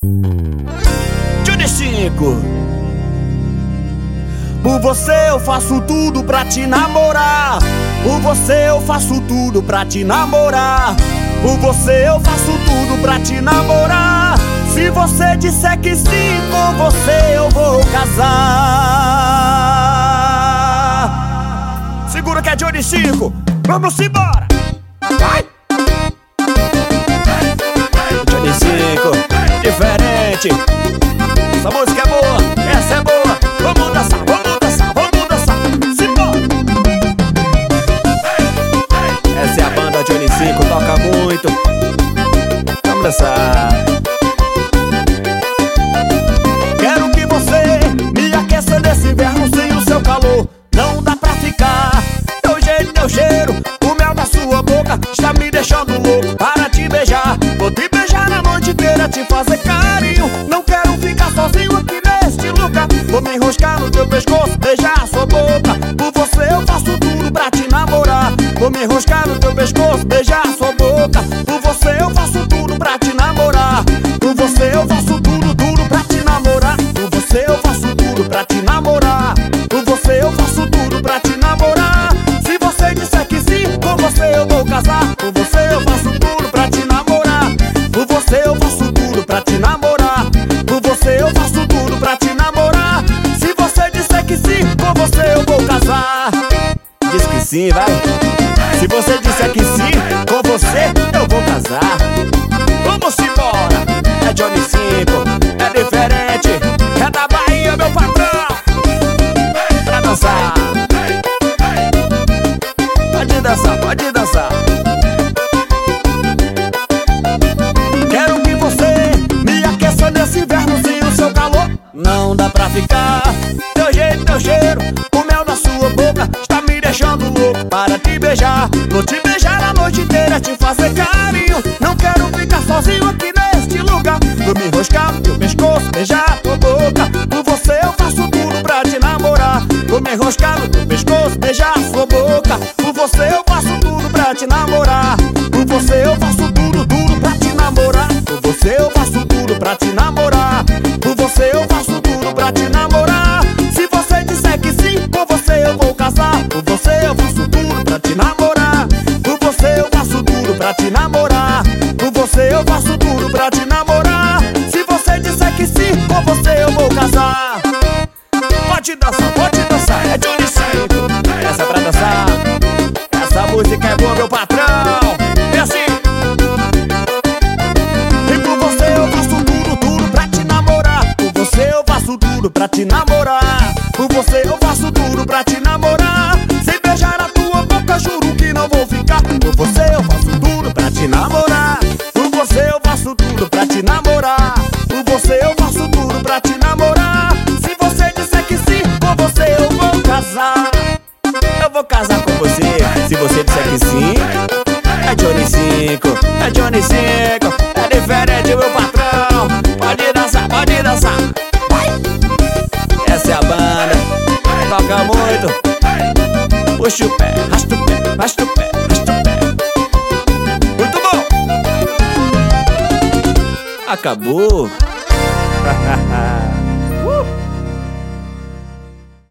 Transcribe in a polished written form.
Johnny 5. Por você eu faço tudo pra te namorar. Por você eu faço tudo pra te namorar. Por você eu faço tudo pra te namorar. Se você disser que sim, com você eu vou casar. Segura que é Johnny 5. Vamos embora. Vai! Johnny 5, diferente. Essa música é boa, essa é boa. Vamos dançar, vamos dançar, vamos dançar. Simbora! Essa é a banda Johnny 5, toca muito. Vamos dançar. Quero que você me aqueça nesse inverno sem o seu calor. Não dá pra ficar. Teu jeito, teu cheiro, o mel da sua boca está me deixando louco para te beijar. Vou te beijar a noite inteira, te fazer carinho. Não quero ficar sozinho aqui neste lugar. Vou me enroscar no teu pescoço, beijar a sua boca. Por você eu faço tudo pra te namorar. Vou me enroscar no teu pescoço, beijar a sua boca. Por você eu faço tudo pra te namorar. Por você eu faço tudo, tudo pra te namorar. Por você eu faço tudo pra te namorar. Por você eu faço tudo pra te namorar. Se você disser que sim, com você eu vou casar. Por você eu faço tudo pra te namorar. Por você eu faço tudo pra te namorar. Por você eu faço tudo pra te namorar. Se você disser que sim, com você eu vou casar. Diz que sim, vai. Se você disser que sim, com você eu vou casar. Vamos embora. É Johnny 5, é diferente. É da Bahia, meu patrão. Pra dançar. Pode dançar, pode dançar. Quero que você me aqueça nesse inverno sem o seu calor. Não dá pra ficar. Teu jeito, teu cheiro, o mel da sua boca está me deixando louco para te beijar. Vou te beijar a noite inteira, te fazer carinho. Não quero ficar sozinho aqui neste lugar. Vou me enroscar no teu pescoço, beijar a tua boca. Por você eu faço tudo pra te namorar. Vou me enroscar no teu pescoço, beijar a sua boca. Por você eu faço tudo pra te namorar. Por você eu faço tudo, tudo pra te namorar. Por você eu faço tudo pra te namorar. Por você eu faço tudo pra te namorar. Se você disser que sim, com você eu vou casar. Por você eu faço tudo pra te namorar. Por você eu faço tudo pra te namorar. Por você eu faço tudo pra te namorar. Se você disser que sim, com você eu vou casar. Pode dançar, é Johnny 5. Essa é pra dançar. Essa música é boa, meu patrão. É assim. E por você eu faço tudo, tudo pra te namorar. Por você eu faço tudo pra te namorar. Por você eu faço tudo pra te namorar. Sem beijar a tua boca, juro que não vou ficar. Por você eu faço tudo pra te namorar. Por você eu faço tudo pra te namorar. Por você eu faço tudo pra te namorar. Se você disser que sim, com você eu vou casar. Eu vou casar com você. Se você disser que sim, é Johnny 5, é Johnny 5. É diferente, meu patrão. Pode dançar, pode dançar. Vai! Essa é a banda, toca muito. Puxa o pé, arrasta o pé, arrasta o pé, arrasta o pé. Muito bom! Acabou.